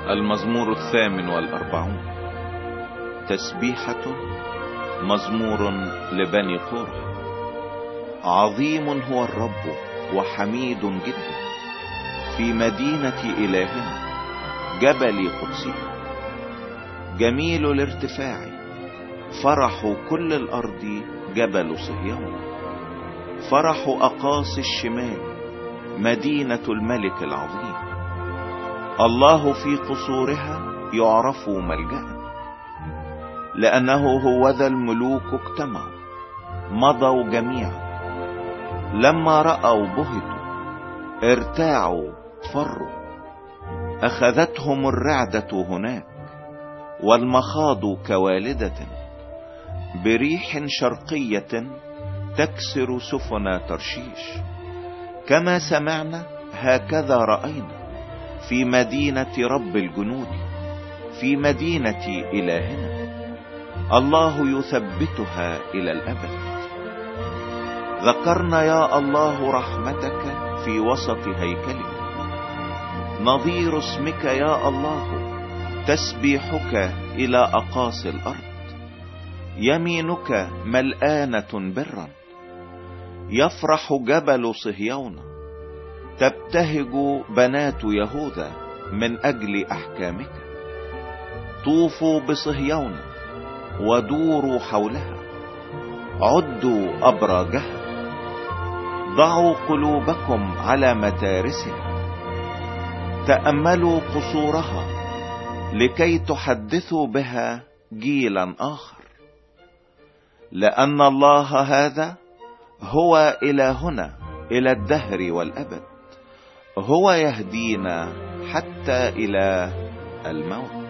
المزمور 48. تسبيحة مزمور لبني قورح. عظيم هو الرب وحميد جدا في مدينة إلهنا جبل قدسه. جميل الارتفاع فرح كل الأرض جبل صهيون. فرح أقاصي الشمال مدينة الملك العظيم. الله في قصورها يعرف ملجأ، لأنه هو ذا الملوك اجتمعوا مضوا جميعا. لما رأوا بهتوا ارتاعوا فروا. أخذتهم الرعدة هناك والمخاض كوالدة. بريح شرقية تكسر سفن ترشيش. كما سمعنا هكذا رأينا في مدينة رب الجنود، في مدينة إلهنا. الله يثبتها إلى الأبد. ذكرنا يا الله رحمتك في وسط هيكلك. نظير اسمك يا الله تسبيحك إلى أقاصي الأرض. يمينك ملآنة برا. يفرح جبل صهيون. تبتهج بنات يهوذا من أجل أحكامك. طوفوا بصهيون ودوروا حولها. عدوا أبراجها. ضعوا قلوبكم على متارسها. تأملوا قصورها لكي تحدثوا بها جيلا آخر. لأن الله هذا هو إلهنا إلى الدهر والأبد. هو يهدينا حتى إلى الموت.